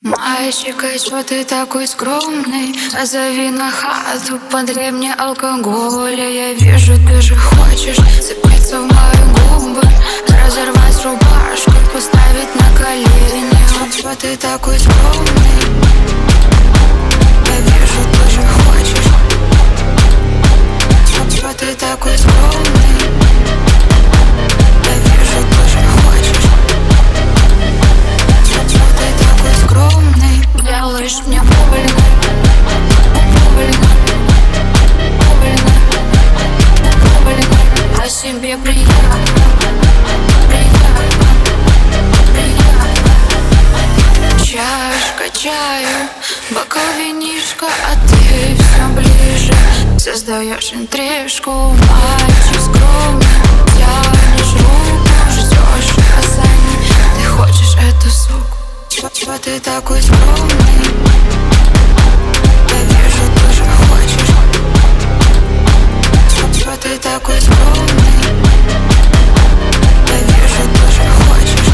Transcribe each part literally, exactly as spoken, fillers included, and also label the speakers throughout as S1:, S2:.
S1: Мальчик, а чё ты такой скромный? Позови на хату, подай мне алкоголя. Я вижу, ты же хочешь цепиться в мои губы, разорвать рубашку, поставить на колени. А чё ты такой скромный? Я вижу, ты же хочешь. А чё ты такой скромный? Я вижу, ты же хочешь. А чё ты такой скромный? Делаешь мне больно, больно, больно, больно. А себе приятно, приятно, приятно. Чашка чаю, бокал винишка, а ты все ближе. Создаешь интрижку, мальчик скромный. Тянешь руку, ждешь указаний. Ты хочешь эту суку? Чё, чё ты такой скромный? Я вижу, ты же хочешь. Чё, чё ты такой скромный? Я вижу, ты же хочешь.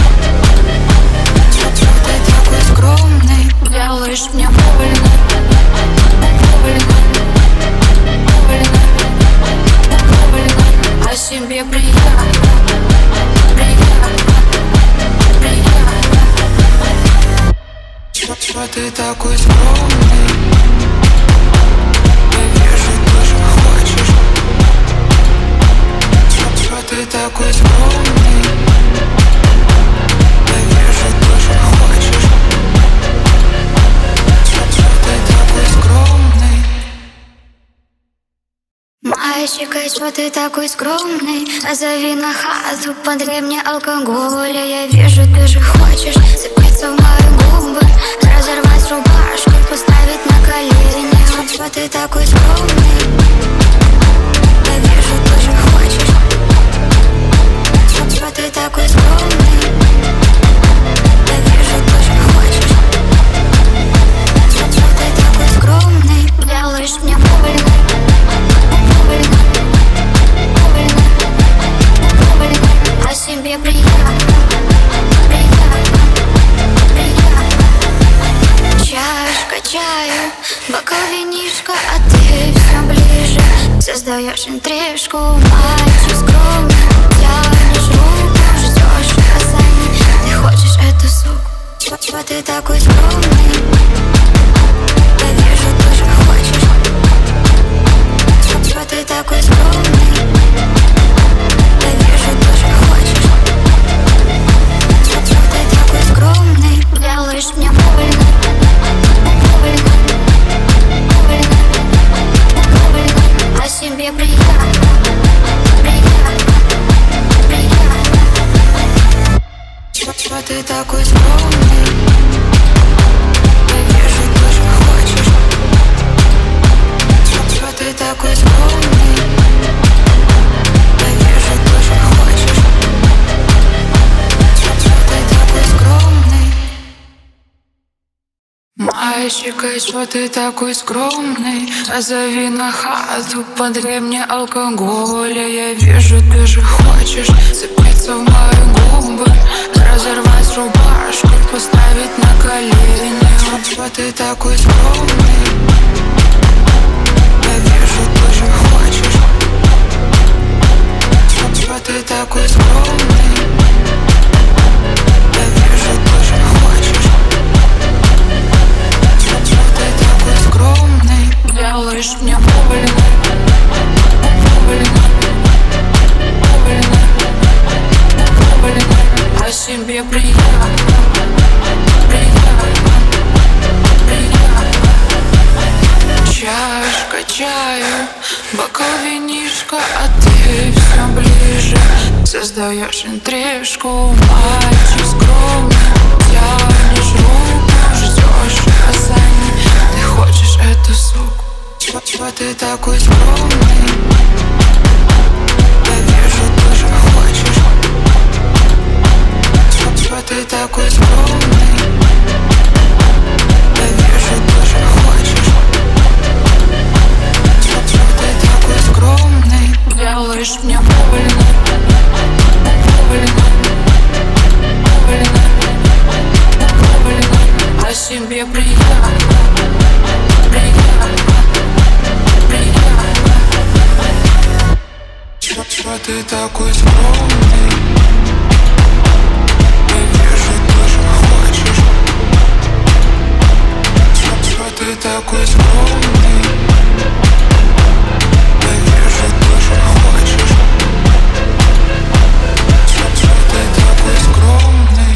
S1: Чё, чё ты такой скромный? Делаешь мне больно, больно, больно, больно. А себе приятно, приятно, приятно. Чё, чё ты такой скромный? Я вижу, ты же хочешь. Чё, чё ты такой скромный? Я вижу, ты же хочешь. Чё, чё ты такой скромный? Мальчик, а чё ты такой скромный? Позови на хату, подай мне алкоголя. Я вижу, ты же хочешь цепиться в мои губы, разорвать рубашку, поставить на колени. А чё ты такой скромный? Я вижу, ты же хочешь. Чё, чё ты такой скромный? Я вижу, ты же хочешь. Чё, чё ты такой скромный? Делаешь мне больно, больно, больно, больно. А себе приятно, приятно, приятно. Чашка чаю, бокал винишка, а ты все ближе. Создаешь интрижку, мальчик скромный. Тянешь руку, ждешь указаний. Ты хочешь эту суку? Чё, чё ты такой скромный? Я вижу, ты же хочешь. Чё, чё ты такой скромный? Я вижу, ты же хочешь. Чё, чё ты такой скромный? Делаешь мне больно, больно, больно, больно. А себе приятно, приятно, приятно. Чё, чё ты такой скромный? Я вижу, ты же хочешь. Чё, чё ты такой скромный? Я вижу, ты же хочешь. Чё, чё ты такой скромный? Мальчик, а чё ты такой скромный? Позови на хату, подай мне алкоголя. Я вижу, ты же хочешь цепиться в мои губы, разорвать рубашку, поставить на колени. А чё ты такой скромный? Я вижу, ты же хочешь. Чё, чё ты такой скромный? Я вижу, ты же хочешь. Чё, чё ты такой скромный? Делаешь мне больно, больно, больно, больно. А себе приятно, приятно, приятно. Чашка чаю, бокал винишка, а ты все ближе. Создаешь интрижку, мальчик скромный. Тянешь руку, ждешь указаний. Ты хочешь эту суку? Чё, чё ты такой скромный? Я вижу, ты же хочешь. Чё, чё ты такой скромный? Я вижу, ты же хочешь. Чё, чё ты такой скромный? Делаешь мне больно, больно, больно, больно.
S2: тебе приятно, приятно, приятно. Чё, чё ты такой скромный? Я вижу, ты же хочешь. Чё, чё ты такой скромный? Я вижу, ты же хочешь. Чё, чё ты такой скромный?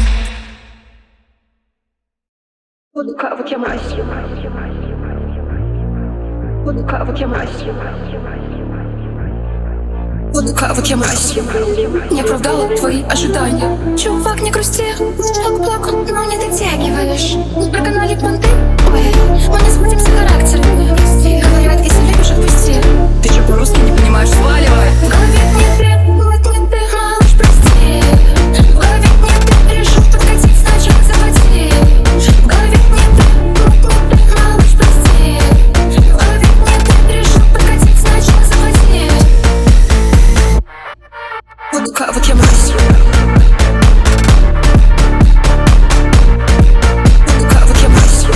S3: Буду каву кемать. Буду каву кемать. Буду каву кемать. Не оправдала твои ожидания.
S1: Чувак, не грусти, плак-плак, но не дотягиваешь. Проканали понты, ой, мы не сходимся характерами. Говорят, если любишь, отпусти.
S3: Ты же по-русски не понимаешь, сваливай.
S1: В голове не ты, вот не ты, малыш, прости. В голове не ты, решил подкатить, сначала захвати. В голове не ты, вот не ты, малыш, прости. В голове не ты, решил подкатить, сначала захвати.
S3: Буду каву кемать. Буду каву кемать.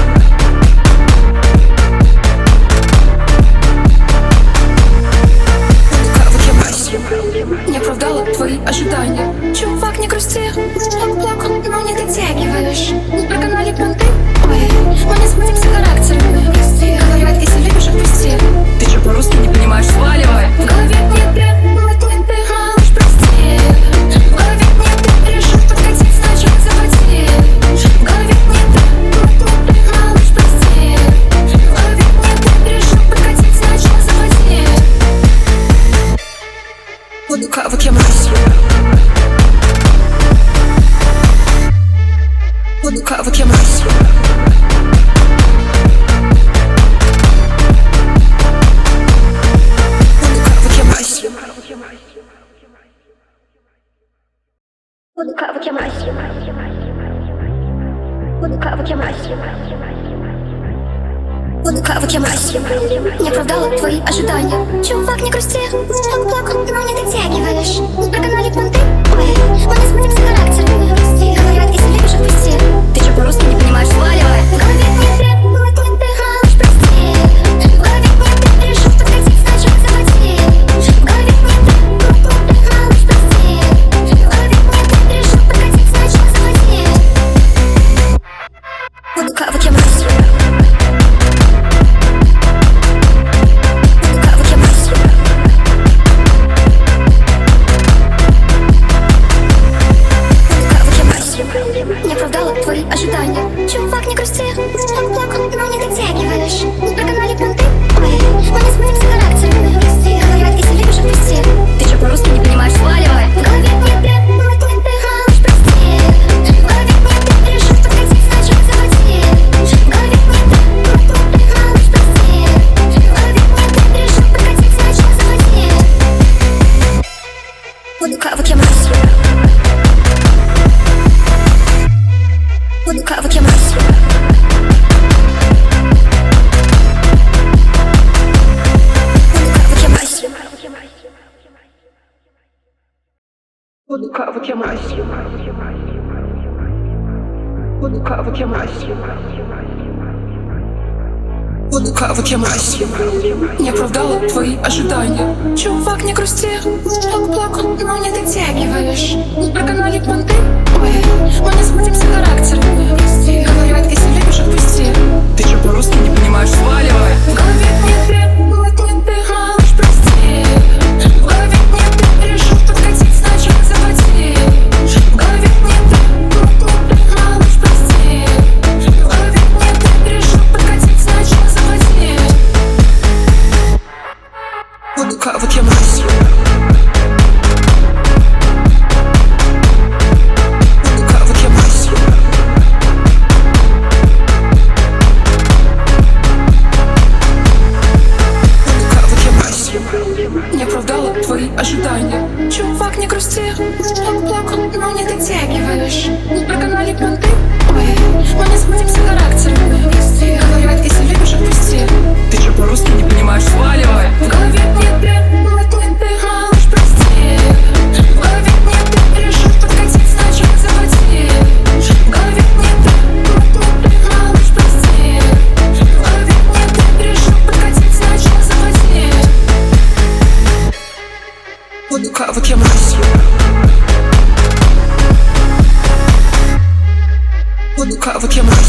S3: Буду каву кемать.
S1: Не оправдала твои ожидания. Чувак, не грусти, плак-плак, но не дотягиваешь. Проканали понты, ой, мы не сходимся характерами. Говорят, если любишь, отпусти.
S3: Ты же по-русски не понимаешь, сваливай.
S1: В голове не ты, вот не ты, малыш, прости. В голове не ты, решил подкатить, сначала захвати. В голове не ты, вот не ты, малыш, прости. В голове не ты, решил подкатить, сначала захвати.
S3: Буду каву кемать. Буду каву кемать. Буду каву кемать. Буду каву кемать.
S1: Буду каву кемать. Не оправдала твои ожидания. Чувак, не грусти, плак-плак, но не дотягиваешь. Проканали понты, ой, мы не сходимся характерами. Говорят, если любишь, отпусти.
S3: Ты же по-русски не понимаешь, сваливай.
S1: В голове не ты, вот не ты, малыш, прости. В голове не ты, решил подкатить, сначала захвати. В голове не ты, вот не ты, малыш, прости. В голове не ты, решил подкатить, сначала захвати.
S3: Буду каву кемать.
S1: Не оправдала твои ожидания. Чувак, не грусти, плак-плак, но не дотягиваешь. Проканали понты, ой, мы не сходимся характерами. Говорят, если любишь, отпусти.
S3: Ты же по-русски не понимаешь, сваливай.
S1: В голове не ты, вот не ты, малыш, прости. В голове не ты, решил подкатить, сначала захвати. В голове не ты, вот не ты, малыш, прости. В голове не ты, решил подкатить, сначала захвати.
S3: Буду каву кемать. Буду каву кемать. Буду каву кемать. Буду каву кемать. Буду каву кемать.
S2: Не оправдала твои ожидания.
S1: Чувак, не грусти, плак-плак, но не дотягиваешь. Проканали понты, ой, мы не сходимся характерами. Говорят, если любишь, отпусти.
S3: Ты же по-русски не понимаешь, сваливай.
S1: В голове не ты, вот не ты, малыш, прости. В голове не ты, решил подкатить, сначала захвати. В голове не ты, вот не ты, малыш, прости. В голове не ты, решил подкатить, сначала захвати.
S3: Буду каву кемать. Буду каву кемать. вот я мразь. Вот я мразь.